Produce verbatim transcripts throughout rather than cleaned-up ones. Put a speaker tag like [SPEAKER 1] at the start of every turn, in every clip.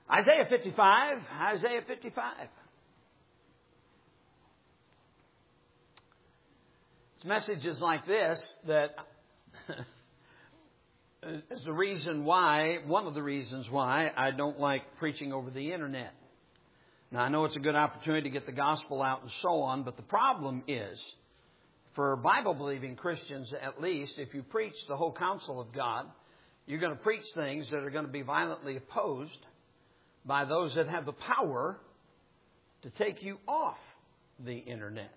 [SPEAKER 1] Isaiah fifty-five, Isaiah fifty-five. It's messages like this that is the reason why, one of the reasons why I don't like preaching over the internet. Now, I know it's a good opportunity to get the gospel out and so on, but the problem is, for Bible-believing Christians at least, if you preach the whole counsel of God, you're going to preach things that are going to be violently opposed by those that have the power to take you off the internet.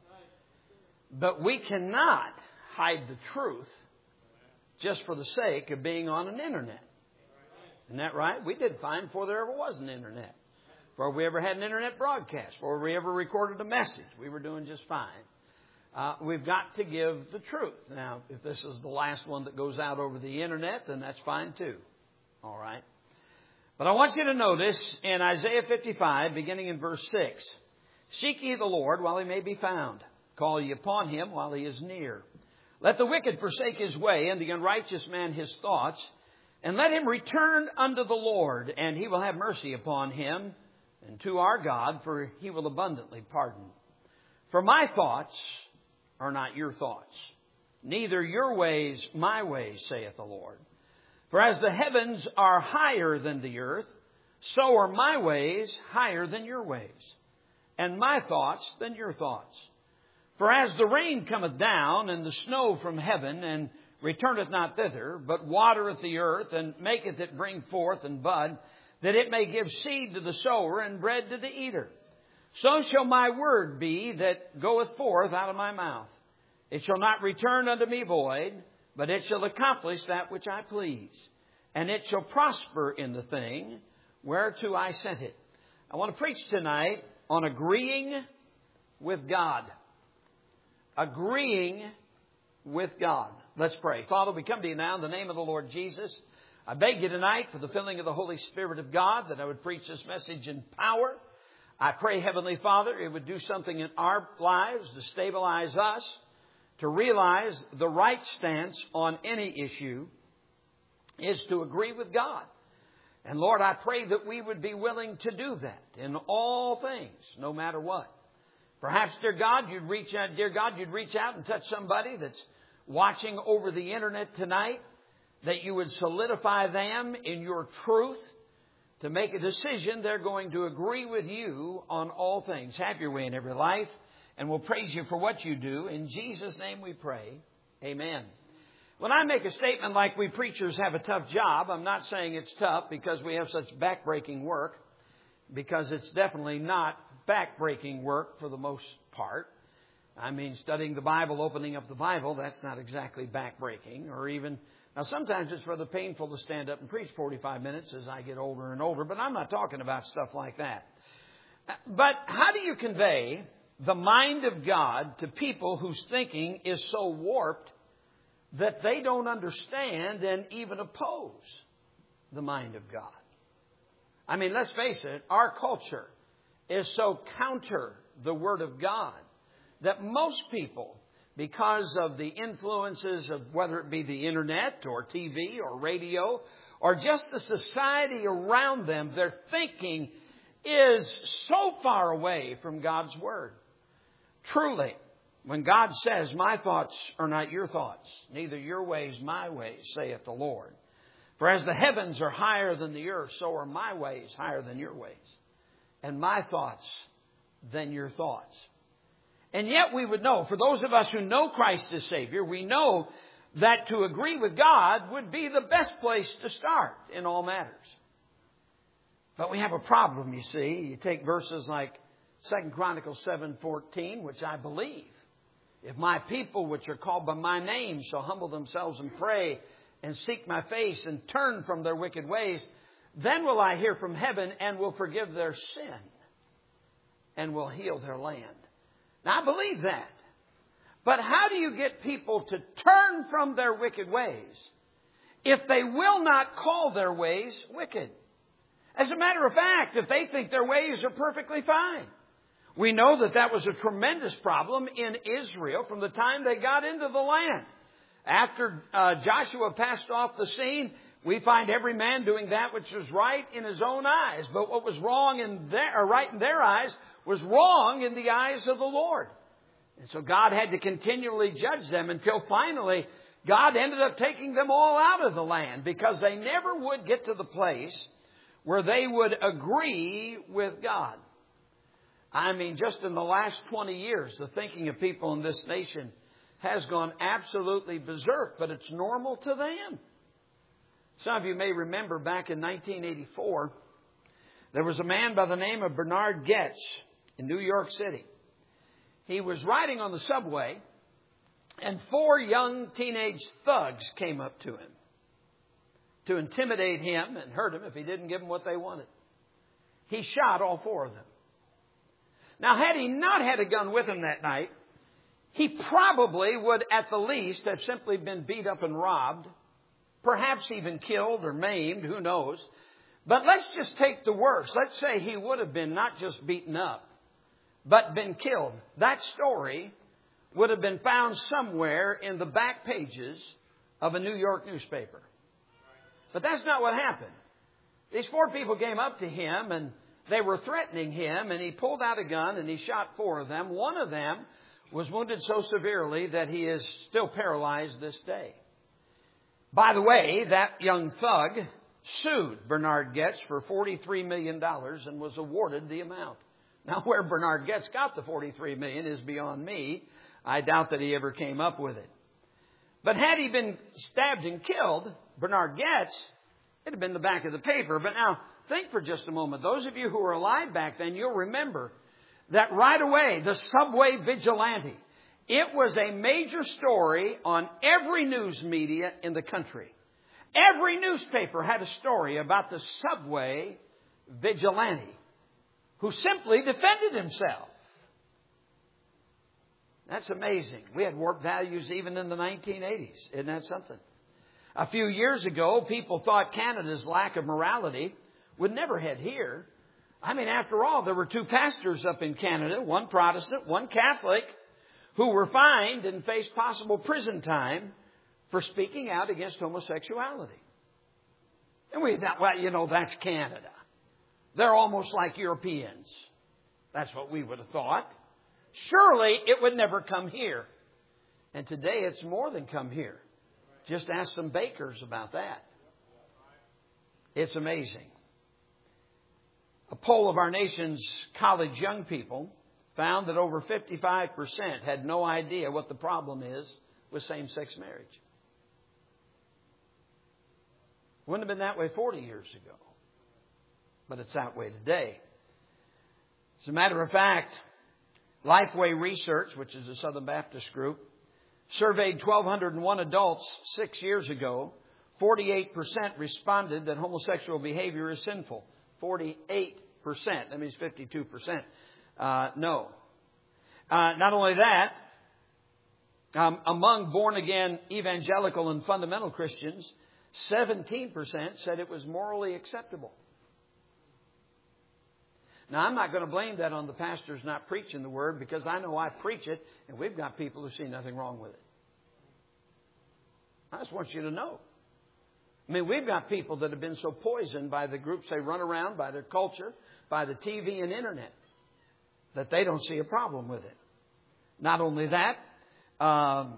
[SPEAKER 1] But we cannot hide the truth just for the sake of being on an internet. Isn't that right? We did fine before there ever was an internet. Before we ever had an internet broadcast. Before we ever recorded a message. We were doing just fine. Uh, we've got to give the truth. Now, if this is the last one that goes out over the internet, then that's fine too. All right. But I want you to notice in Isaiah fifty-five, beginning in verse six, seek ye the Lord while he may be found. Call ye upon him while he is near. Let the wicked forsake his way, and the unrighteous man his thoughts. And let him return unto the Lord, and he will have mercy upon him, and to our God, for he will abundantly pardon. For my thoughts are not your thoughts, neither your ways my ways, saith the Lord. For as the heavens are higher than the earth, so are my ways higher than your ways, and my thoughts than your thoughts. For as the rain cometh down, and the snow from heaven, and returneth not thither, but watereth the earth, and maketh it bring forth and bud, that it may give seed to the sower, and bread to the eater. So shall my word be that goeth forth out of my mouth. It shall not return unto me void, but it shall accomplish that which I please. And it shall prosper in the thing whereto I sent it. I want to preach tonight on agreeing with God. Agreeing with God. Let's pray. Father, we come to you now in the name of the Lord Jesus. I beg you tonight for the filling of the Holy Spirit of God that I would preach this message in power. I pray, Heavenly Father, it would do something in our lives to stabilize us, to realize the right stance on any issue is to agree with God. And Lord, I pray that we would be willing to do that in all things, no matter what. Perhaps, dear God, you'd reach out, dear God, you'd reach out and touch somebody that's watching over the internet tonight, that you would solidify them in your truth to make a decision they're going to agree with you on all things. Have your way in every life, and we'll praise you for what you do. In Jesus' name we pray. Amen. When I make a statement like we preachers have a tough job, I'm not saying it's tough because we have such backbreaking work, because it's definitely not backbreaking work for the most part. I mean, studying the Bible, opening up the Bible, that's not exactly backbreaking. Or even, now sometimes it's rather painful to stand up and preach forty-five minutes as I get older and older, but I'm not talking about stuff like that. But how do you convey the mind of God to people whose thinking is so warped that they don't understand and even oppose the mind of God? I mean, let's face it, our culture is so counter the Word of God that most people, because of the influences of whether it be the internet or T V or radio or just the society around them, their thinking is so far away from God's Word. Truly, when God says, my thoughts are not your thoughts, neither your ways my ways, saith the Lord. For as the heavens are higher than the earth, so are my ways higher than your ways, and my thoughts than your thoughts. And yet we would know, for those of us who know Christ as Savior, we know that to agree with God would be the best place to start in all matters. But we have a problem, you see. You take verses like Second Chronicles seven fourteen, which I believe. If my people, which are called by my name, shall humble themselves and pray and seek my face and turn from their wicked ways, then will I hear from heaven and will forgive their sin and will heal their land. Now, I believe that. But how do you get people to turn from their wicked ways if they will not call their ways wicked? As a matter of fact, if they think their ways are perfectly fine. We know that that was a tremendous problem in Israel from the time they got into the land. After uh, Joshua passed off the scene, We find every man doing that which was right in his own eyes. But what was wrong in their, or right in their eyes was wrong in the eyes of the Lord. And so God had to continually judge them until finally God ended up taking them all out of the land, because they never would get to the place where they would agree with God. I mean, just in the last twenty years, the thinking of people in this nation has gone absolutely berserk, but it's normal to them. Some of you may remember back in nineteen eighty-four, there was a man by the name of Bernard Goetz in New York City. He was riding on the subway, and four young teenage thugs came up to him to intimidate him and hurt him if he didn't give them what they wanted. He shot all four of them. Now, had he not had a gun with him that night, he probably would at the least have simply been beat up and robbed, perhaps even killed or maimed, who knows. But let's just take the worst. Let's say he would have been not just beaten up, but been killed. That story would have been found somewhere in the back pages of a New York newspaper. But that's not what happened. These four people came up to him and they were threatening him, and he pulled out a gun and he shot four of them. One of them was wounded so severely that he is still paralyzed this day. By the way, that young thug sued Bernard Goetz for forty-three million dollars and was awarded the amount. Now, where Bernard Goetz got the forty-three million dollars is beyond me. I doubt that he ever came up with it. But had he been stabbed and killed, Bernard Goetz, it'd have been the back of the paper. But now, think for just a moment. Those of you who were alive back then, you'll remember that right away, the subway vigilante, it was a major story on every news media in the country. Every newspaper had a story about the subway vigilante who simply defended himself. That's amazing. We had warped values even in the nineteen eighties. Isn't that something? A few years ago, people thought Canada's lack of morality would never head here. I mean, after all, there were two pastors up in Canada, one Protestant, one Catholic, who were fined and faced possible prison time for speaking out against homosexuality. And we thought, well, you know, that's Canada. They're almost like Europeans. That's what we would have thought. Surely it would never come here. And today it's more than come here. Just ask some bakers about that. It's amazing. A poll of our nation's college young people found that over fifty-five percent had no idea what the problem is with same-sex marriage. Wouldn't have been that way forty years ago. But it's that way today. As a matter of fact, Lifeway Research, which is a Southern Baptist group, surveyed one thousand two hundred one adults six years ago. forty-eight percent responded that homosexual behavior is sinful. forty-eight percent. That means fifty-two percent. Uh, no. Uh, not only that, um, among born-again evangelical and fundamental Christians, seventeen percent said it was morally acceptable. Now, I'm not going to blame that on the pastors not preaching the Word, because I know I preach it, and we've got people who see nothing wrong with it. I just want you to know. I mean, we've got people that have been so poisoned by the groups they run around, by their culture, by the T V and Internet, that they don't see a problem with it. Not only that, um,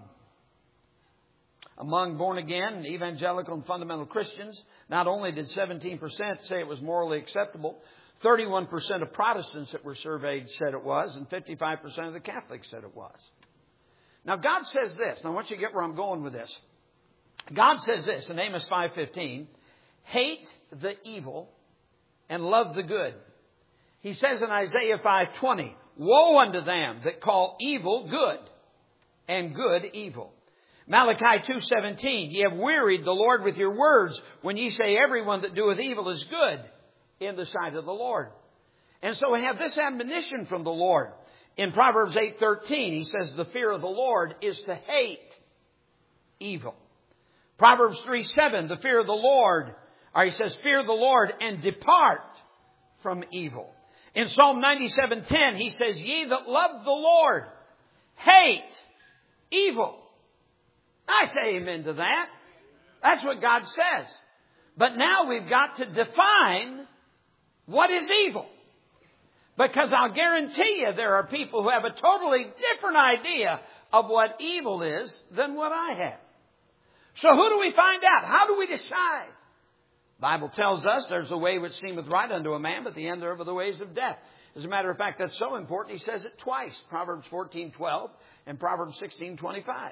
[SPEAKER 1] among born-again, evangelical, and fundamental Christians, not only did seventeen percent say it was morally acceptable, thirty-one percent of Protestants that were surveyed said it was, and fifty-five percent of the Catholics said it was. Now, God says this, and I want you to get where I'm going with this. God says this in Amos five fifteen, hate the evil and love the good. He says in Isaiah five twenty, woe unto them that call evil good and good evil. Malachi two seventeen, ye have wearied the Lord with your words when ye say everyone that doeth evil is good in the sight of the Lord. And so we have this admonition from the Lord. In Proverbs eight thirteen, he says the fear of the Lord is to hate evil. Proverbs three seven, the fear of the Lord, or he says, fear the Lord and depart from evil. In Psalm ninety-seven ten, he says, ye that love the Lord, hate evil. I say amen to that. That's what God says. But now we've got to define what is evil. Because I'll guarantee you there are people who have a totally different idea of what evil is than what I have. So who do we find out? How do we decide? The Bible tells us there's a way which seemeth right unto a man, but the end thereof are the ways of death. As a matter of fact, that's so important, he says it twice. Proverbs fourteen twelve and Proverbs sixteen twenty-five.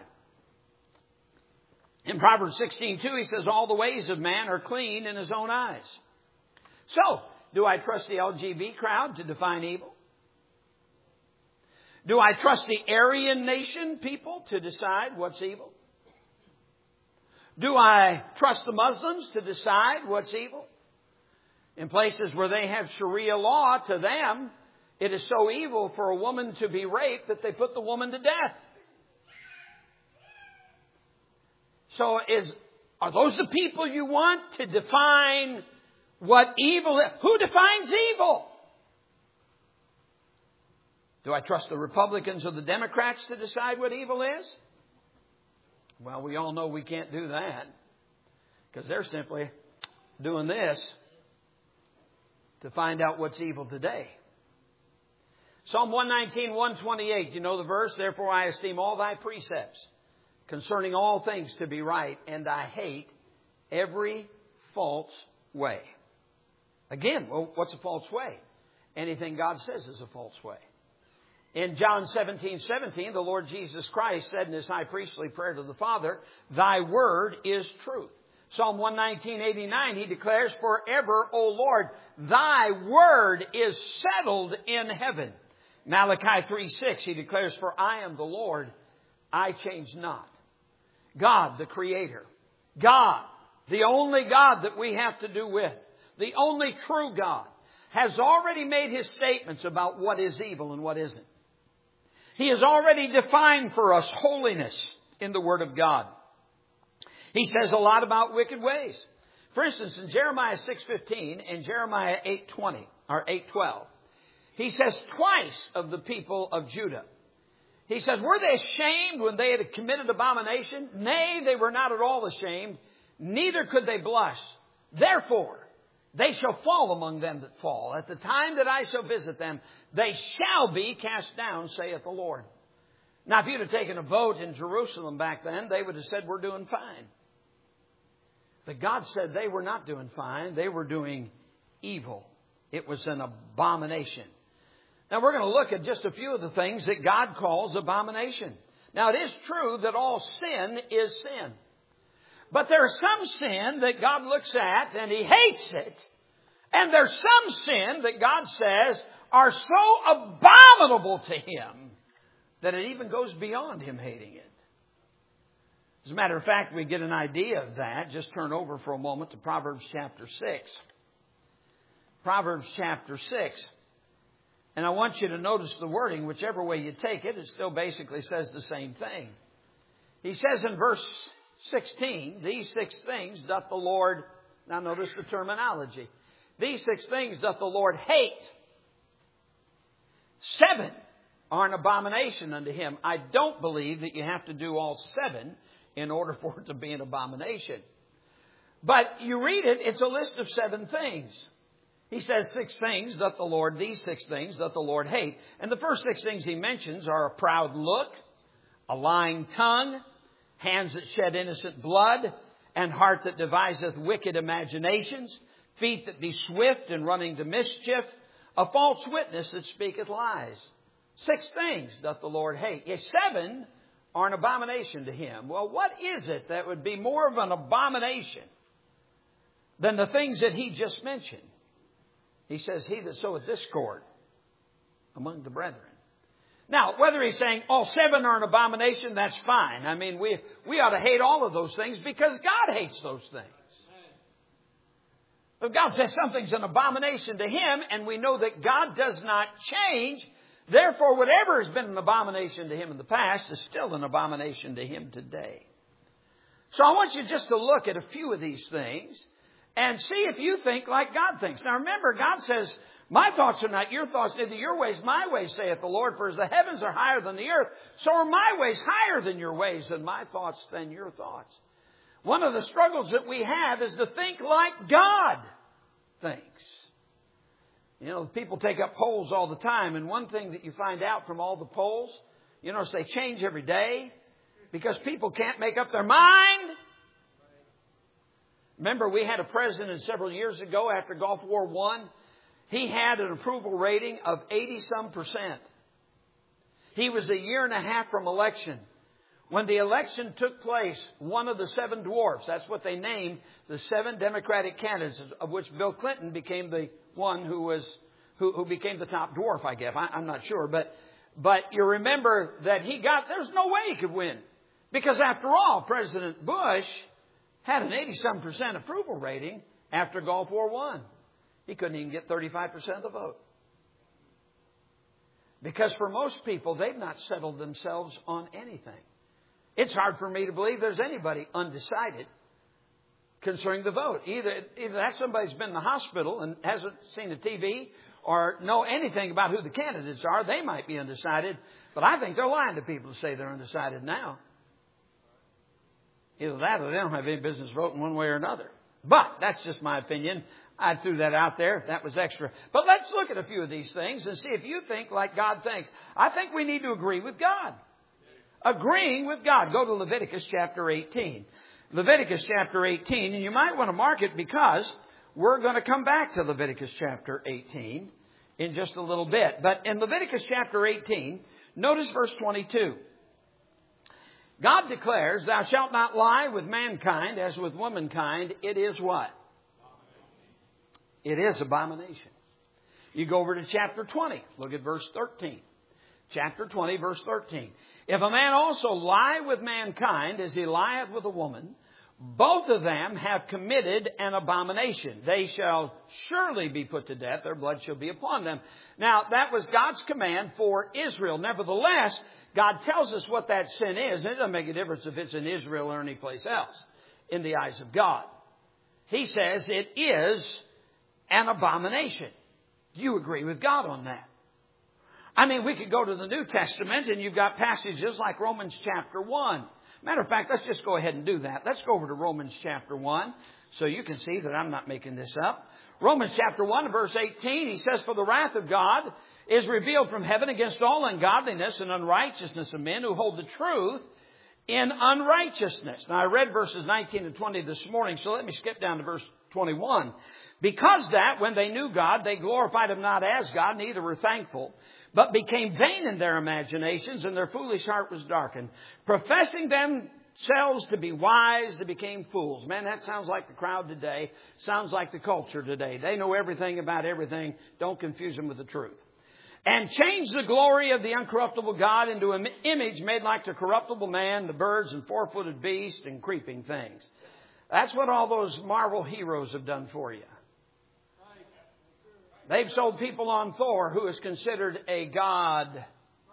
[SPEAKER 1] In Proverbs sixteen two, he says, all the ways of man are clean in his own eyes. So, do I trust the L G B T crowd to define evil? Do I trust the Aryan nation people to decide what's evil? Do I trust the Muslims to decide what's evil? In places where they have Sharia law, to them, it is so evil for a woman to be raped that they put the woman to death. So is, are those the people you want to define what evil is? Who defines evil? Do I trust the Republicans or the Democrats to decide what evil is? Well, we all know we can't do that because they're simply doing this to find out what's evil today. Psalm one nineteen, one twenty-eight, you know the verse, therefore I esteem all thy precepts concerning all things to be right, and I hate every false way. Again, well, what's a false way? Anything God says is a false way. In John seventeen seventeen, the Lord Jesus Christ said in His high priestly prayer to the Father, thy word is truth. Psalm one nineteen, eighty-nine, He declares, forever, O Lord, thy word is settled in heaven. Malachi three six, He declares, for I am the Lord, I change not. God, the Creator. God, the only God that we have to do with. The only true God has already made His statements about what is evil and what isn't. He has already defined for us holiness in the Word of God. He says a lot about wicked ways. For instance, in Jeremiah six fifteen and Jeremiah eight twenty, or eight twelve, He says twice of the people of Judah. He says, were they ashamed when they had committed abomination? Nay, they were not at all ashamed, neither could they blush. Therefore, they shall fall among them that fall. At the time that I shall visit them, they shall be cast down, saith the Lord. Now, if you'd have taken a vote in Jerusalem back then, they would have said, we're doing fine. But God said they were not doing fine. They were doing evil. It was an abomination. Now, we're going to look at just a few of the things that God calls abomination. Now, it is true that all sin is sin. But there's some sin that God looks at and He hates it. And there's some sin that God says are so abominable to Him that it even goes beyond Him hating it. As a matter of fact, we get an idea of that. Just turn over for a moment to Proverbs chapter six. Proverbs chapter six. And I want you to notice the wording. Whichever way you take it, it still basically says the same thing. He says in verse sixteen, these six things doth the Lord, now notice the terminology, these six things doth the Lord hate. Seven are an abomination unto Him. I don't believe that you have to do all seven in order for it to be an abomination. But you read it, it's a list of seven things. He says six things doth the Lord, these six things doth the Lord hate. And the first six things He mentions are a proud look, a lying tongue, hands that shed innocent blood, and heart that deviseth wicked imaginations, feet that be swift in running to mischief, a false witness that speaketh lies. Six things doth the Lord hate. Yet seven are an abomination to Him. Well, what is it that would be more of an abomination than the things that He just mentioned? He says, he that soweth discord among the brethren. Now, whether He's saying all seven are an abomination, that's fine. I mean, we we ought to hate all of those things because God hates those things. If God says something's an abomination to Him, and we know that God does not change, therefore whatever has been an abomination to Him in the past is still an abomination to Him today. So I want you just to look at a few of these things and see if you think like God thinks. Now remember, God says, my thoughts are not your thoughts, neither your ways my ways, saith the Lord. For as the heavens are higher than the earth, so are my ways higher than your ways, and my thoughts than your thoughts. One of the struggles that we have is to think like God thinks. You know, people take up polls all the time, and one thing that you find out from all the polls, you notice they change every day because people can't make up their mind. Remember, we had a president several years ago after Gulf War One. He had an approval rating of eighty-some percent. He was a year and a half from election. When the election took place, one of the seven dwarfs, that's what they named the seven Democratic candidates, of which Bill Clinton became the one who was who, who became the top dwarf, I guess. I, I'm not sure. But, but you remember that he got, there's no way he could win. Because after all, President Bush had an eighty-some percent approval rating after Gulf War One. He couldn't even get thirty-five percent of the vote. Because for most people, they've not settled themselves on anything. It's hard for me to believe there's anybody undecided concerning the vote. Either, either that somebody's been in the hospital and hasn't seen the T V or know anything about who the candidates are. They might be undecided. But I think they're lying to people to say they're undecided now. Either that or they don't have any business voting one way or another. But that's just my opinion. I threw that out there. That was extra. But let's look at a few of these things and see if you think like God thinks. I think we need to agree with God. Agreeing with God. Go to Leviticus chapter eighteen. Leviticus chapter eighteen. And you might want to mark it because we're going to come back to Leviticus chapter eighteen in just a little bit. But in Leviticus chapter eighteen, notice verse twenty-two. God declares, thou shalt not lie with mankind as with womankind. It is what? It is abomination. You go over to chapter twenty. Look at verse thirteen. Chapter twenty, verse thirteen. If a man also lie with mankind as he lieth with a woman, both of them have committed an abomination. They shall surely be put to death. Their blood shall be upon them. Now, that was God's command for Israel. Nevertheless, God tells us what that sin is. It doesn't make a difference if it's in Israel or any place else in the eyes of God. He says it is an abomination. Do you agree with God on that? I mean, we could go to the New Testament and you've got passages like Romans chapter one. Matter of fact, let's just go ahead and do that. Let's go over to Romans chapter one so you can see that I'm not making this up. Romans chapter one, verse eighteen, he says, for the wrath of God is revealed from heaven against all ungodliness and unrighteousness of men who hold the truth in unrighteousness. Now, I read verses nineteen and twenty this morning, so let me skip down to verse twenty-one. Because that, when they knew God, they glorified Him not as God, neither were thankful, but became vain in their imaginations, and their foolish heart was darkened. Professing themselves to be wise, they became fools. Man, that sounds like the crowd today. Sounds like the culture today. They know everything about everything. Don't confuse them with the truth. And changed the glory of the uncorruptible God into an image made like the corruptible man, the birds and four-footed beasts and creeping things. That's what all those Marvel heroes have done for you. They've sold people on Thor, who is considered a god.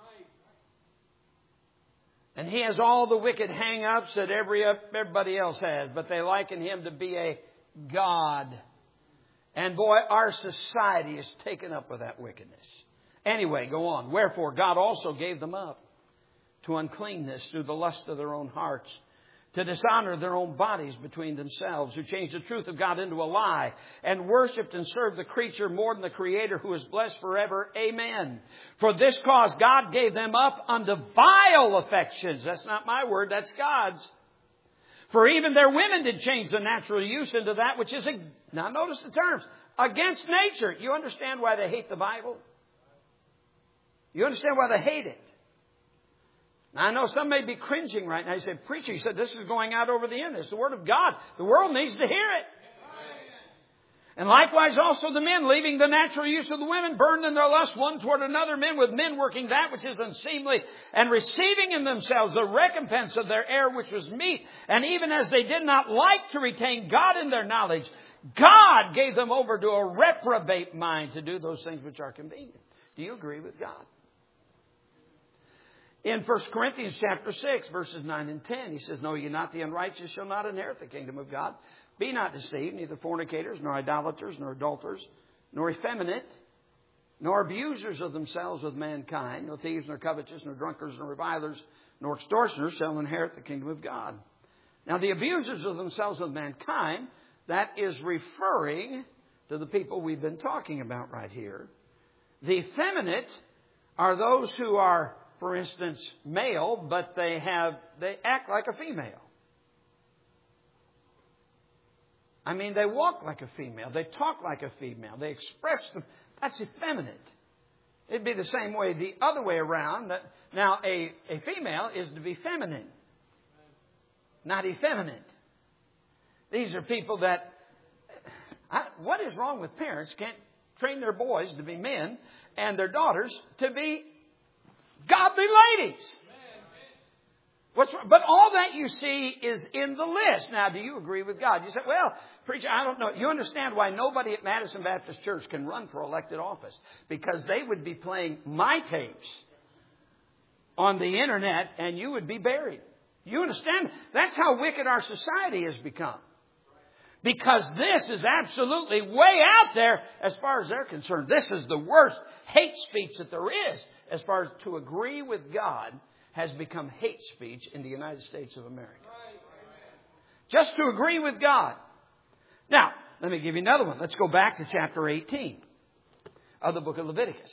[SPEAKER 1] And he has all the wicked hang-ups that every, everybody else has. But they liken him to be a god. And boy, our society is taken up with that wickedness. Anyway, go on. Wherefore, God also gave them up to uncleanness through the lust of their own hearts, to dishonor their own bodies between themselves, who changed the truth of God into a lie, and worshipped and served the creature more than the Creator, who is blessed forever. Amen. For this cause God gave them up unto vile affections. That's not my word, that's God's. For even their women did change the natural use into that which is, a, now notice the terms, against nature. You understand why they hate the Bible? You understand why they hate it? Now, I know some may be cringing right now. You say, preacher, you said this is going out over the internet. It's the Word of God. The world needs to hear it. And likewise also the men, leaving the natural use of the women, burned in their lust one toward another, men with men working that which is unseemly, and receiving in themselves the recompense of their error which was meet. And even as they did not like to retain God in their knowledge, God gave them over to a reprobate mind to do those things which are convenient. Do you agree with God? In First Corinthians chapter six, verses nine and ten, he says, know ye not the unrighteous shall not inherit the kingdom of God? Be not deceived, neither fornicators, nor idolaters, nor adulterers, nor effeminate, nor abusers of themselves with mankind, nor thieves, nor covetous, nor drunkards, nor revilers, nor extortioners shall inherit the kingdom of God. Now, the abusers of themselves of mankind, that is referring to the people we've been talking about right here. The effeminate are those who are, for instance, male, but they have they act like a female. I mean, they walk like a female. They talk like a female. They express them. That's effeminate. It'd be the same way the other way around. That now, a, a female is to be feminine, not effeminate. These are people that... I, what is wrong with parents can't train their boys to be men and their daughters to be godly ladies? What's, but all that you see is in the list. Now, do you agree with God? You say, well, preacher, I don't know. You understand why nobody at Madison Baptist Church can run for elected office? Because they would be playing my tapes on the internet and you would be buried. You understand? That's how wicked our society has become. Because this is absolutely way out there as far as they're concerned. This is the worst hate speech that there is as far as to agree with God has become hate speech in the United States of America. Just to agree with God. Now, let me give you another one. Let's go back to chapter eighteen of the book of Leviticus.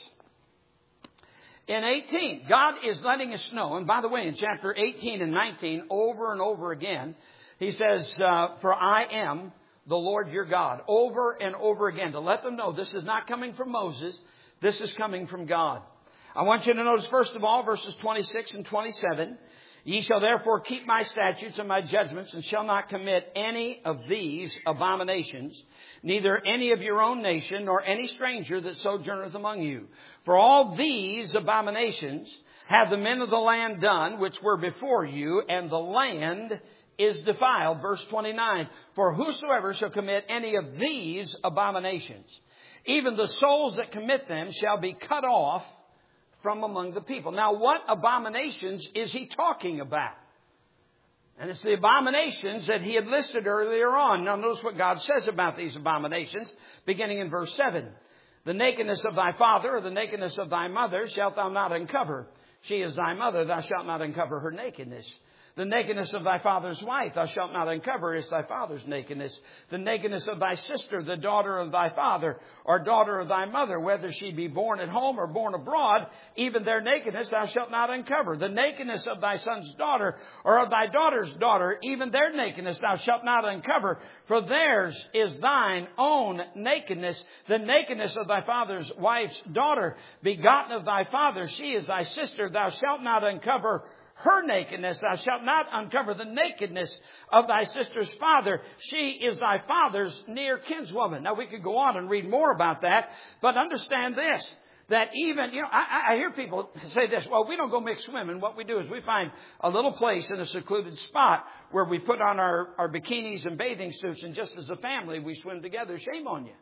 [SPEAKER 1] In eighteen, God is letting us know, and by the way, in chapter eighteen and nineteen, over and over again, He says, uh, for I am the Lord your God, over and over again, to let them know this is not coming from Moses, this is coming from God. I want you to notice, first of all, verses twenty-six and twenty-seven. Ye shall therefore keep my statutes and my judgments, and shall not commit any of these abominations, neither any of your own nation, nor any stranger that sojourneth among you. For all these abominations have the men of the land done, which were before you, and the land is defiled. Verse twenty-nine. For whosoever shall commit any of these abominations, even the souls that commit them shall be cut off from among the people. Now, what abominations is he talking about? And it's the abominations that he had listed earlier on. Now, notice what God says about these abominations, beginning in verse seven. The nakedness of thy father or the nakedness of thy mother shalt thou not uncover. She is thy mother, thou shalt not uncover her nakedness. The nakedness of thy father's wife thou shalt not uncover, is thy father's nakedness. The nakedness of thy sister, the daughter of thy father, or daughter of thy mother, whether she be born at home or born abroad, even their nakedness thou shalt not uncover. The nakedness of thy son's daughter, or of thy daughter's daughter, even their nakedness thou shalt not uncover, for theirs is thine own nakedness. The nakedness of thy father's wife's daughter, begotten of thy father, she is thy sister, thou shalt not uncover her nakedness. Thou shalt not uncover the nakedness of thy sister's father. She is thy father's near kinswoman. Now, we could go on and read more about that, but understand this, that even, you know, I, I hear people say this, well, we don't go mix swimming. What we do is we find a little place in a secluded spot where we put on our, our bikinis and bathing suits, and just as a family, we swim together. Shame on you.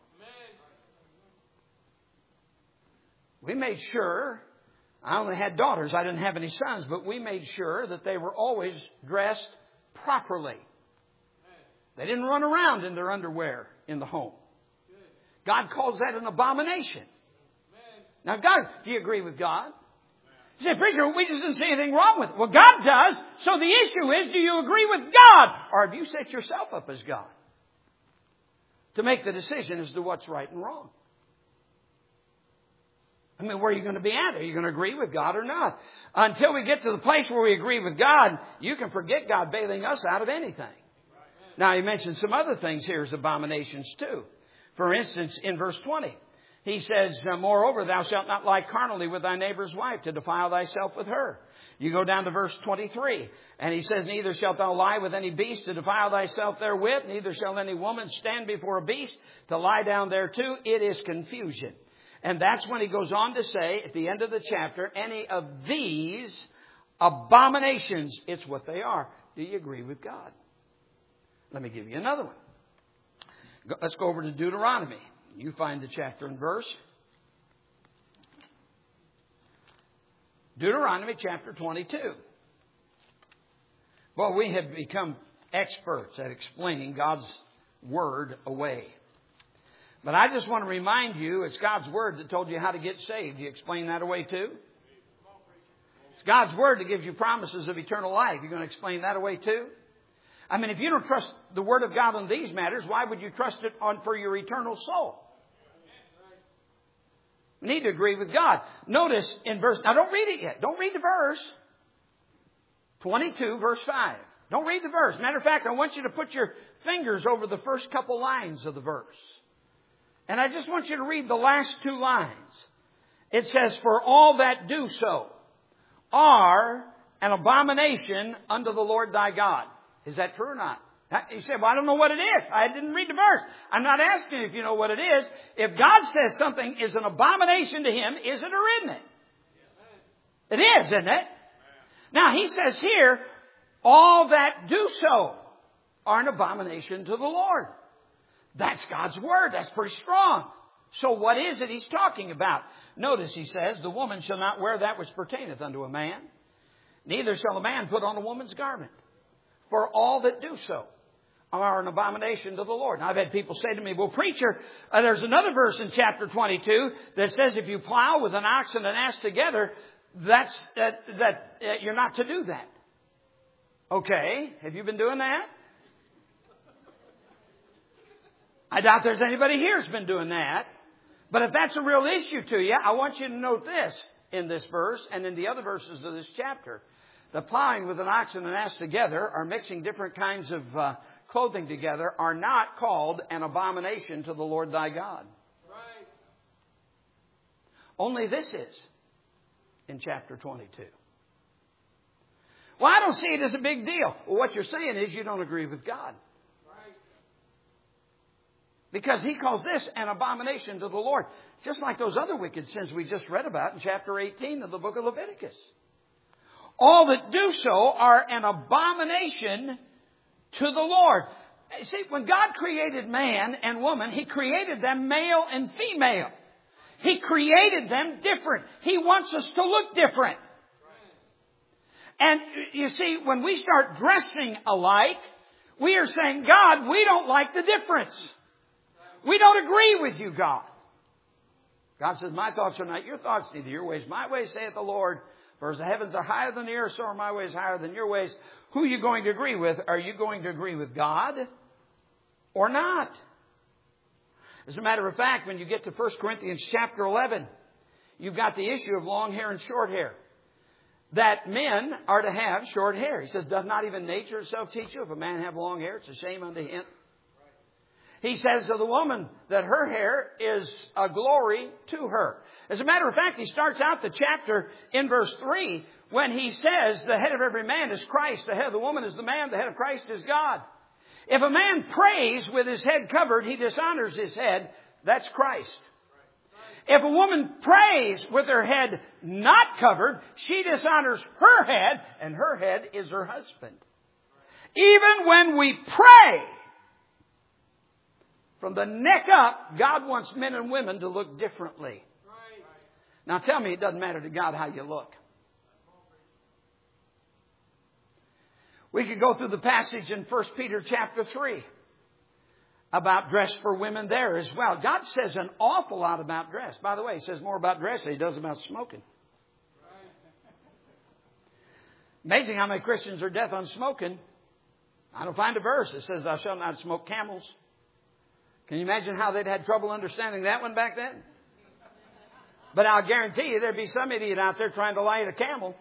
[SPEAKER 1] We made sure, I only had daughters, I didn't have any sons, but we made sure that they were always dressed properly. They didn't run around in their underwear in the home. God calls that an abomination. Now, God, do you agree with God? You say, preacher, we just didn't see anything wrong with it. Well, God does. So the issue is, do you agree with God? Or have you set yourself up as God to make the decision as to what's right and wrong? I mean, where are you going to be at? Are you going to agree with God or not? Until we get to the place where we agree with God, you can forget God bailing us out of anything. Now, he mentioned some other things here as abominations too. For instance, in verse twenty, he says, moreover, thou shalt not lie carnally with thy neighbor's wife to defile thyself with her. You go down to verse twenty-three, and he says, neither shalt thou lie with any beast to defile thyself therewith, neither shall any woman stand before a beast to lie down thereto. It is confusion. And that's when he goes on to say at the end of the chapter, any of these abominations, it's what they are. Do you agree with God? Let me give you another one. Let's go over to Deuteronomy. You find the chapter and verse. Deuteronomy chapter twenty-two. Well, we have become experts at explaining God's Word away. But I just want to remind you, it's God's Word that told you how to get saved. You explain that away too? It's God's Word that gives you promises of eternal life. You're going to explain that away too? I mean, if you don't trust the Word of God on these matters, why would you trust it on for your eternal soul? We need to agree with God. Notice in verse, now don't read it yet. Don't read the verse. twenty-two, verse five. Don't read the verse. Matter of fact, I want you to put your fingers over the first couple lines of the verse. And I just want you to read the last two lines. It says, for all that do so are an abomination unto the Lord thy God. Is that true or not? You say, well, I don't know what it is. I didn't read the verse. I'm not asking if you know what it is. If God says something is an abomination to Him, is it or isn't it? It is, isn't it? Now, He says here, all that do so are an abomination to the Lord. That's God's Word. That's pretty strong. So what is it He's talking about? Notice He says, the woman shall not wear that which pertaineth unto a man, neither shall a man put on a woman's garment. For all that do so are an abomination to the Lord. Now, I've had people say to me, well, preacher, uh, there's another verse in chapter twenty-two that says if you plow with an ox and an ass together, that's uh, that uh, you're not to do that. Okay, have you been doing that? I doubt there's anybody here who's been doing that. But if that's a real issue to you, I want you to note this in this verse and in the other verses of this chapter. The plowing with an ox and an ass together, or mixing different kinds of uh, clothing together, are not called an abomination to the Lord thy God. Right. Only this is in chapter twenty-two. Well, I don't see it as a big deal. Well, what you're saying is you don't agree with God. Right. Because He calls this an abomination to the Lord. Just like those other wicked sins we just read about in chapter eighteen of the book of Leviticus. All that do so are an abomination to the Lord. See, when God created man and woman, He created them male and female. He created them different. He wants us to look different. And you see, when we start dressing alike, we are saying, God, we don't like the difference. We don't agree with you, God. God says, my thoughts are not your thoughts, neither your ways my ways, saith the Lord. For as the heavens are higher than the earth, so are my ways higher than your ways. Who are you going to agree with? Are you going to agree with God or not? As a matter of fact, when you get to First Corinthians chapter eleven, you've got the issue of long hair and short hair. That men are to have short hair. He says, does not even nature itself teach you? If a man have long hair, it's a shame unto him. He says to the woman that her hair is a glory to her. As a matter of fact, he starts out the chapter in verse three when he says the head of every man is Christ. The head of the woman is the man. The head of Christ is God. If a man prays with his head covered, he dishonors his head. That's Christ. If a woman prays with her head not covered, she dishonors her head, and her head is her husband. Even when we pray, from the neck up, God wants men and women to look differently. Right. Now tell me it doesn't matter to God how you look. We could go through the passage in First Peter chapter three about dress for women there as well. God says an awful lot about dress. By the way, He says more about dress than He does about smoking. Amazing how many Christians are death on smoking. I don't find a verse that says thou shalt not smoke camels. Can you imagine how they'd had trouble understanding that one back then? But I'll guarantee you there'd be some idiot out there trying to light a camel.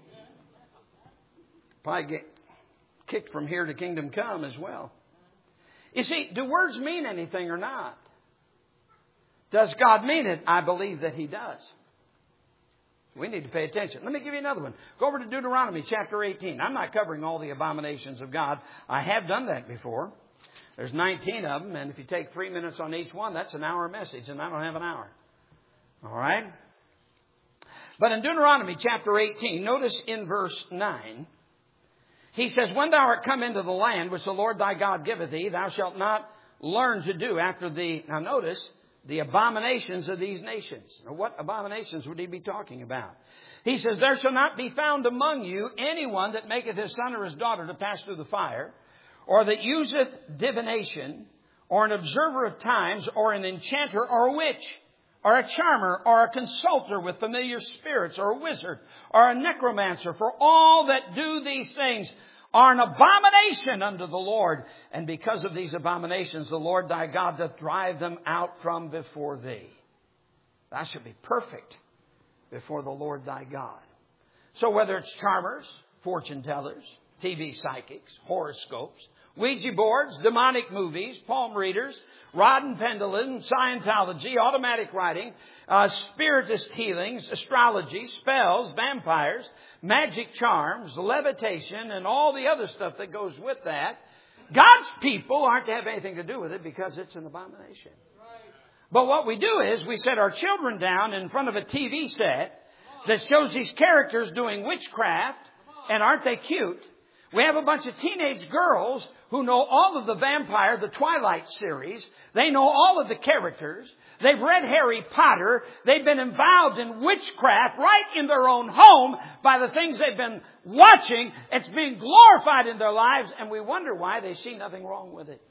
[SPEAKER 1] Probably get kicked from here to kingdom come as well. You see, do words mean anything or not? Does God mean it? I believe that He does. We need to pay attention. Let me give you another one. Go over to Deuteronomy chapter eighteen. I'm not covering all the abominations of God. I have done that before. There's nineteen of them, and if you take three minutes on each one, that's an hour message, and I don't have an hour. All right? But in Deuteronomy chapter eighteen, notice in verse nine, He says, when thou art come into the land which the Lord thy God giveth thee, thou shalt not learn to do after the, now notice, the abominations of these nations. Now, what abominations would He be talking about? He says, there shall not be found among you anyone that maketh his son or his daughter to pass through the fire, or that useth divination, or an observer of times, or an enchanter, or a witch, or a charmer, or a consulter with familiar spirits, or a wizard, or a necromancer. For all that do these things are an abomination unto the Lord. And because of these abominations, the Lord thy God doth drive them out from before thee. Thou shalt be perfect before the Lord thy God. So whether it's charmers, fortune tellers, T V psychics, horoscopes, Ouija boards, demonic movies, palm readers, rod and pendulum, Scientology, automatic writing, uh, spiritist healings, astrology, spells, vampires, magic charms, levitation, and all the other stuff that goes with that, God's people aren't to have anything to do with it because it's an abomination. But what we do is we set our children down in front of a T V set that shows these characters doing witchcraft, and aren't they cute? We have a bunch of teenage girls who know all of the Vampire, the Twilight series. They know all of the characters. They've read Harry Potter. They've been involved in witchcraft right in their own home by the things they've been watching. It's being glorified in their lives, and we wonder why they see nothing wrong with it.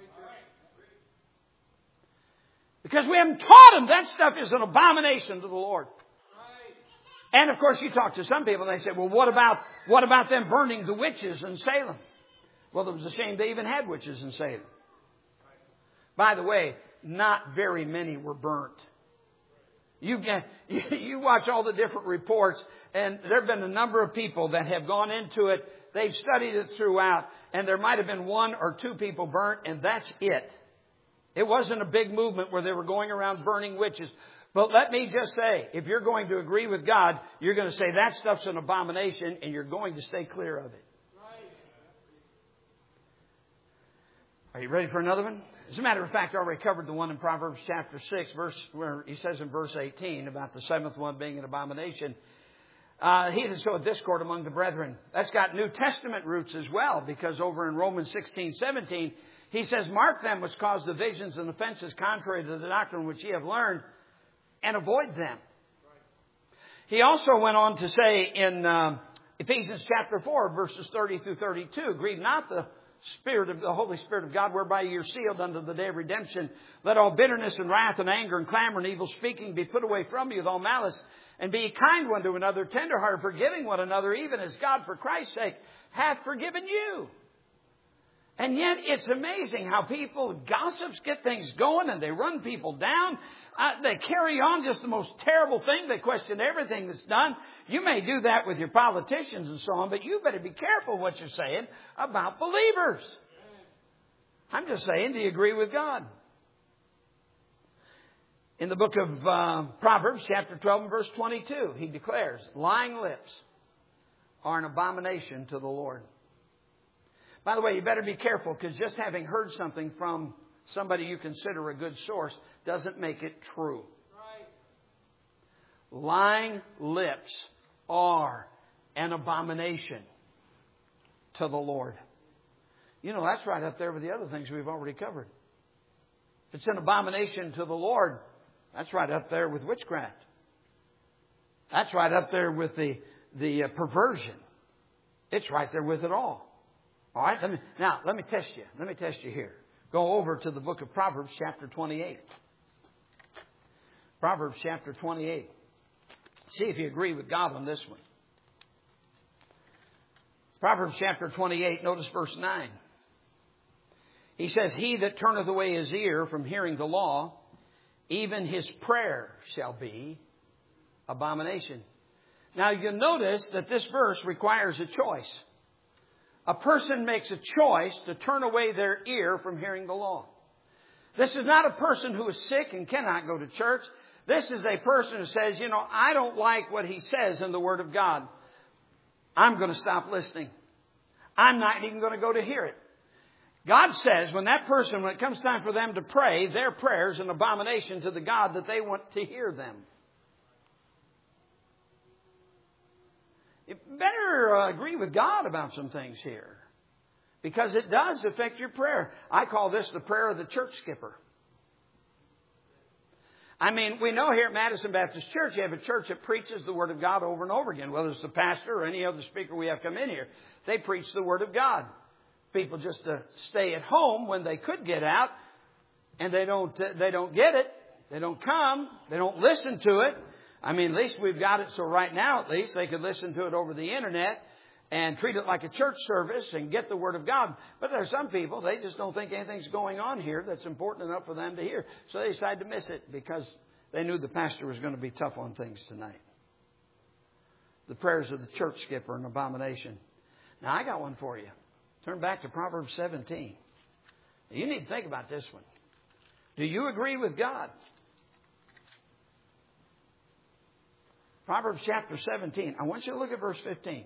[SPEAKER 1] Because we haven't taught them that stuff is an abomination to the Lord. And of course, you talk to some people and they say, well, what about, what about them burning the witches in Salem? Well, it was a shame they even had witches in Salem. By the way, not very many were burnt. You get, you, you watch all the different reports, and there have been a number of people that have gone into it. They've studied it throughout, and there might have been one or two people burnt, and that's it. It wasn't a big movement where they were going around burning witches. But let me just say, if you're going to agree with God, you're going to say that stuff's an abomination, and you're going to stay clear of it. Are you ready for another one? As a matter of fact, I already covered the one in Proverbs chapter six, verse where he says in verse eighteen about the seventh one being an abomination. Uh, he that soweth discord among the brethren. That's got New Testament roots as well, because over in Romans sixteen, seventeen, he says, mark them which cause divisions and offenses contrary to the doctrine which ye have learned, and avoid them. He also went on to say in uh, Ephesians chapter four, verses thirty through thirty-two, grieve not the Spirit of the Holy Spirit of God, whereby you're sealed unto the day of redemption. Let all bitterness and wrath and anger and clamor and evil speaking be put away from you with all malice. And be kind one to another, tenderhearted, forgiving one another, even as God for Christ's sake hath forgiven you. And yet it's amazing how people, gossips, get things going and they run people down. Uh, they carry on just the most terrible thing. They question everything that's done. You may do that with your politicians and so on, but you better be careful what you're saying about believers. I'm just saying, do you agree with God? In the book of uh, Proverbs, chapter twelve and verse twenty-two, he declares, lying lips are an abomination to the Lord. By the way, you better be careful, because just having heard something from somebody you consider a good source doesn't make it true. Right. Lying lips are an abomination to the Lord. You know, that's right up there with the other things we've already covered. If it's an abomination to the Lord, that's right up there with witchcraft. That's right up there with the, the uh, perversion. It's right there with it all. All right, let me, now let me test you. Let me test you here. Go over to the book of Proverbs chapter twenty-eight. Proverbs chapter twenty-eight. See if you agree with God on this one. Proverbs chapter twenty-eight, notice verse nine. He says, he that turneth away his ear from hearing the law, even his prayer shall be abomination. Now you notice that this verse requires a choice. A person makes a choice to turn away their ear from hearing the law. This is not a person who is sick and cannot go to church. This is a person who says, you know, I don't like what he says in the Word of God. I'm going to stop listening. I'm not even going to go to hear it. God says when that person, when it comes time for them to pray, their prayer is an abomination to the God that they want to hear them. You better uh, agree with God about some things here, because it does affect your prayer. I call this the prayer of the church skipper. I mean, we know here at Madison Baptist Church, you have a church that preaches the Word of God over and over again. Whether it's the pastor or any other speaker we have come in here, they preach the Word of God. People just uh, stay at home when they could get out, and they don't, uh, they don't get it. They don't come. They don't listen to it. I mean, at least we've got it so right now, at least, they could listen to it over the internet. and treat it like a church service and get the Word of God. But there are some people, they just don't think anything's going on here that's important enough for them to hear. So they decide to miss it because they knew the pastor was going to be tough on things tonight. The prayers of the church skip are an abomination. Now, I got one for you. Turn back to Proverbs seventeen. You need to think about this one. Do you agree with God? Proverbs chapter seventeen. I want you to look at verse fifteen.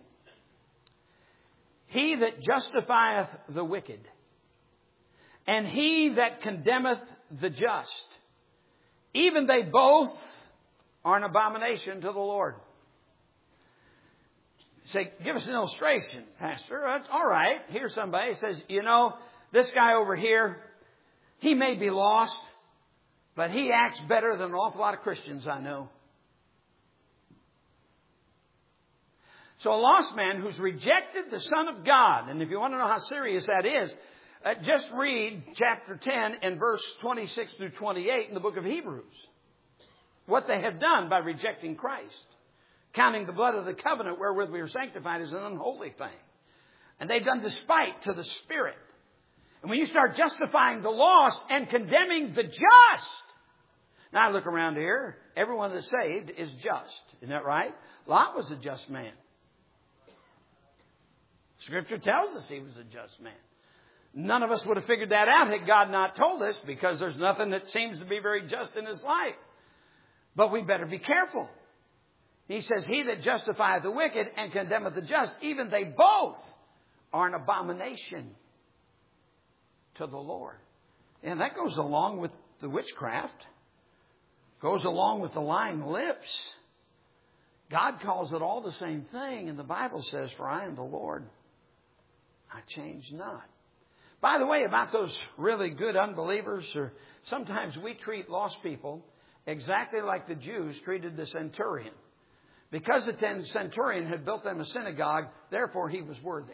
[SPEAKER 1] He that justifieth the wicked, and he that condemneth the just, even they both are an abomination to the Lord. Say, give us an illustration, Pastor. That's all right. Here's somebody says, you know, this guy over here, he may be lost, but he acts better than an awful lot of Christians I know. So a lost man who's rejected the Son of God, and if you want to know how serious that is, uh, just read chapter ten and verse twenty-six through twenty-eight in the book of Hebrews. What they have done by rejecting Christ. Counting the blood of the covenant wherewith we are sanctified as an unholy thing. And they've done despite to the Spirit. And when you start justifying the lost and condemning the just. Now I look around here. Everyone that's saved is just. Isn't that right? Lot was a just man. Scripture tells us he was a just man. None of us would have figured that out had God not told us, because there's nothing that seems to be very just in his life. But we better be careful. He says, he that justifieth the wicked and condemneth the just, even they both are an abomination to the Lord. And that goes along with the witchcraft. Goes along with the lying lips. God calls it all the same thing. And the Bible says, for I am the Lord, I change not. By the way, about those really good unbelievers, or sometimes we treat lost people exactly like the Jews treated the centurion. Because the centurion had built them a synagogue, therefore he was worthy.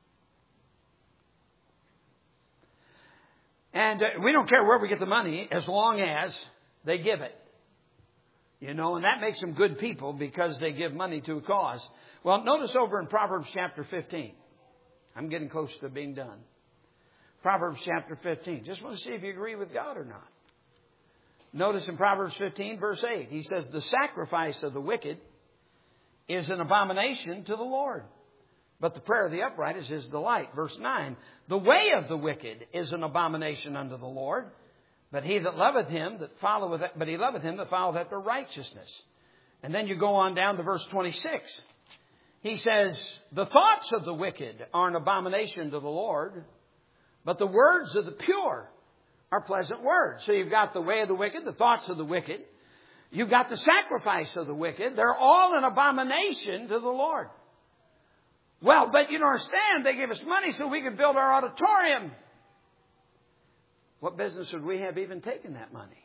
[SPEAKER 1] And we don't care where we get the money as long as they give it. You know, and that makes them good people because they give money to a cause. Well, notice over in Proverbs chapter fifteen. I'm getting close to being done. Proverbs chapter fifteen. Just want to see if you agree with God or not. Notice in Proverbs fifteen, verse eight, he says, the sacrifice of the wicked is an abomination to the Lord, but the prayer of the upright is his delight. Verse nine, the way of the wicked is an abomination unto the Lord, but he that loveth him that followeth, but he loveth him that followeth after righteousness. And then you go on down to verse twenty-six. He says, the thoughts of the wicked are an abomination to the Lord, but the words of the pure are pleasant words. So you've got the way of the wicked, the thoughts of the wicked. You've got the sacrifice of the wicked. They're all an abomination to the Lord. Well, but you don't understand. They gave us money so we could build our auditorium. What business would we have even taken that money?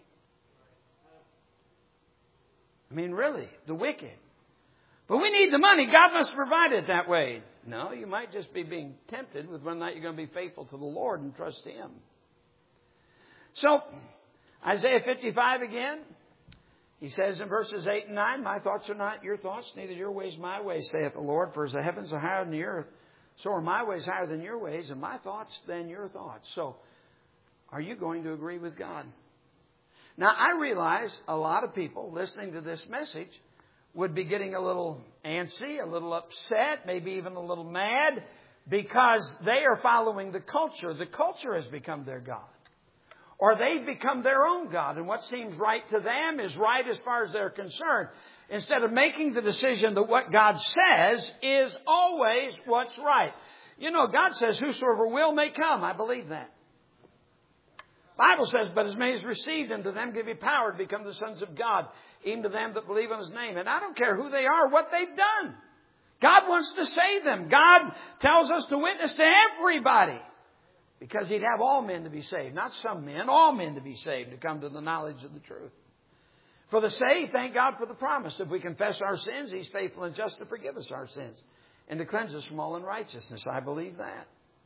[SPEAKER 1] I mean, really, the wicked. But we need the money. God must provide it that way. No, you might just be being tempted with whether or not you're going to be faithful to the Lord and trust Him. So, Isaiah fifty-five again. He says in verses eight and nine, my thoughts are not your thoughts, neither your ways my ways, saith the Lord. For as the heavens are higher than the earth, so are my ways higher than your ways, and my thoughts than your thoughts. So, are you going to agree with God? Now, I realize a lot of people listening to this message would be getting a little antsy, a little upset, maybe even a little mad, because they are following the culture. The culture has become their God. Or they've become their own God. And what seems right to them is right as far as they're concerned. Instead of making the decision that what God says is always what's right. You know, God says, whosoever will may come. I believe that. Bible says, but as many as received him, to them give he power to become the sons of God, even to them that believe on his name. And I don't care who they are, what they've done. God wants to save them. God tells us to witness to everybody. Because he'd have all men to be saved. Not some men, all men to be saved, to come to the knowledge of the truth. For the saved, thank God for the promise. If we confess our sins, he's faithful and just to forgive us our sins and to cleanse us from all unrighteousness. I believe that.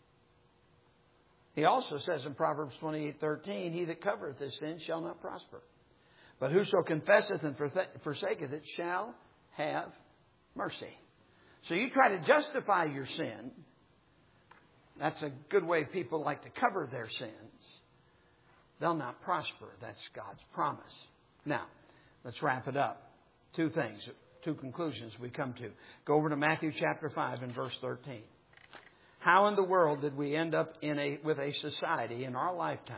[SPEAKER 1] He also says in Proverbs twenty-eight thirteen, he that covereth his sin shall not prosper. But whoso confesseth and forsaketh it shall have mercy. So you try to justify your sin. That's a good way people like to cover their sins. They'll not prosper. That's God's promise. Now, let's wrap it up. Two things, two conclusions we come to. Go over to Matthew chapter five and verse thirteen. How in the world did we end up in a with a society in our lifetime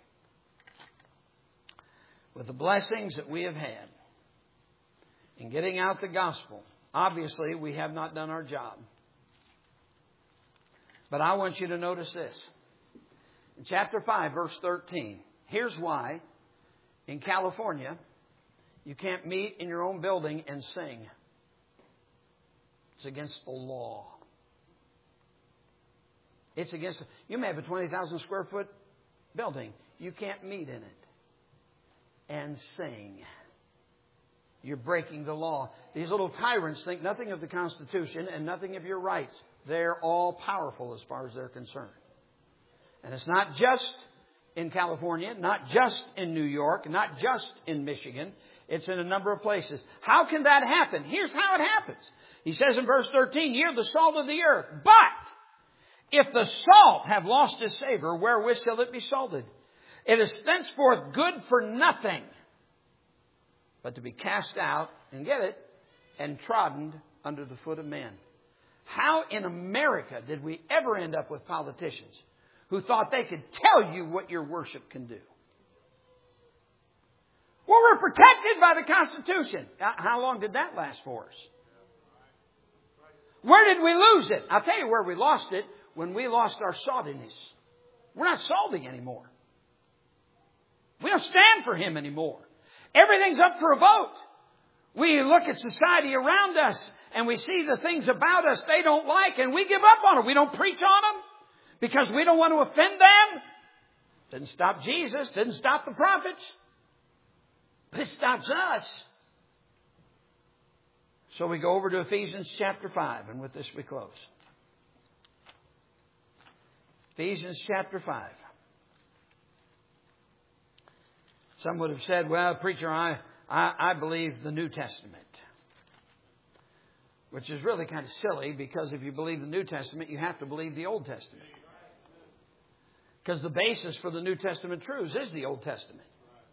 [SPEAKER 1] with the blessings that we have had in getting out the gospel? Obviously, we have not done our job. But I want you to notice this. In chapter five, verse thirteen, here's why in California you can't meet in your own building and sing. It's against the law. It's against... You may have a twenty thousand square foot building. You can't meet in it and sing. You're breaking the law. These little tyrants think nothing of the Constitution and nothing of your rights. They're all powerful as far as they're concerned. And it's not just in California, not just in New York, not just in Michigan. It's in a number of places. How can that happen? Here's how it happens. He says in verse thirteen, "You're the salt of the earth. But if the salt have lost its savor, wherewith shall it be salted? It is thenceforth good for nothing, but to be cast out," and get it, "and trodden under the foot of men." How in America did we ever end up with politicians who thought they could tell you what your worship can do? Well, we're protected by the Constitution. How long did that last for us? Where did we lose it? I'll tell you where we lost it. When we lost our saltiness. We're not salty anymore. We don't stand for Him anymore. Everything's up for a vote. We look at society around us and we see the things about us they don't like and we give up on it. We don't preach on them because we don't want to offend them. Didn't stop Jesus. Didn't stop the prophets. But it stops us. So we go over to Ephesians chapter five, and with this we close. Ephesians chapter five. Some would have said, "Well, preacher, I, I, I believe the New Testament." Which is really kind of silly, because if you believe the New Testament, you have to believe the Old Testament. Because the basis for the New Testament truths is the Old Testament.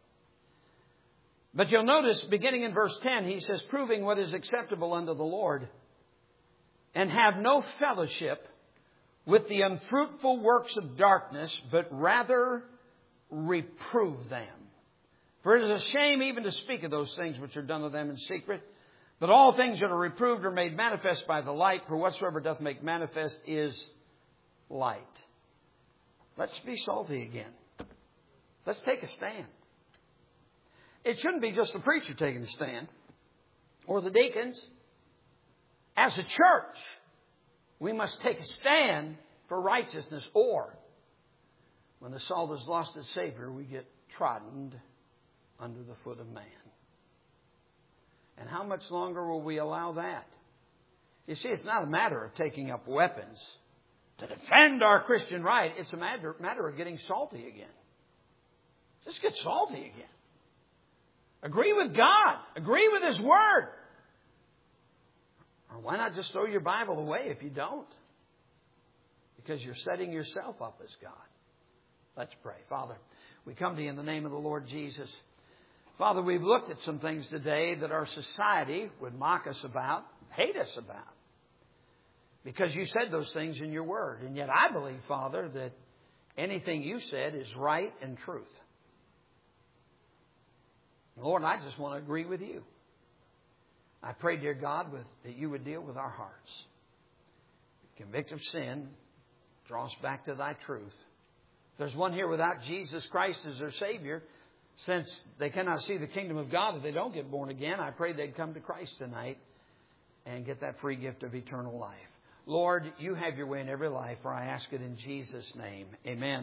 [SPEAKER 1] But you'll notice, beginning in verse ten, he says, "Proving what is acceptable unto the Lord, and have no fellowship with the unfruitful works of darkness, but rather reprove them. For it is a shame even to speak of those things which are done of them in secret. But all things that are reproved are made manifest by the light, for whatsoever doth make manifest is light." Let's be salty again. Let's take a stand. It shouldn't be just the preacher taking a stand, or the deacons. As a church, we must take a stand for righteousness, or when the salt has lost its savor, we get trodden under the foot of man. And how much longer will we allow that? You see, it's not a matter of taking up weapons to defend our Christian right. It's a matter, matter of getting salty again. Just get salty again. Agree with God. Agree with His Word. Or why not just throw your Bible away if you don't? Because you're setting yourself up as God. Let's pray. Father, we come to you in the name of the Lord Jesus. Father, we've looked at some things today that our society would mock us about, hate us about. Because you said those things in your Word. And yet I believe, Father, that anything you said is right and truth. Lord, I just want to agree with you. I pray, dear God, with, that you would deal with our hearts. Convict of sin. Draw us back to thy truth. If there's one here without Jesus Christ as their Savior, since they cannot see the kingdom of God if they don't get born again, I pray they'd come to Christ tonight and get that free gift of eternal life. Lord, you have your way in every life, for I ask it in Jesus' name. Amen.